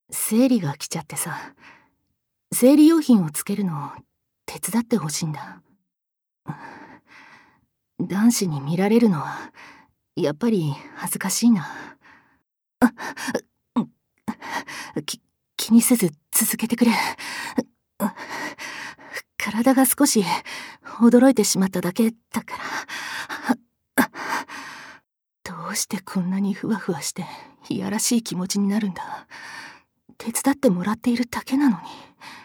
生理が来ちゃってさ、生理用品をつけるのを手伝ってほしいんだ。男子に見られるのはやっぱり恥ずかしいな。うん気にせず続けてくれ。体が少し驚いてしまっただけだから。どうしてこんなにふわふわしていやらしい気持ちになるんだ。手伝ってもらっているだけなのに。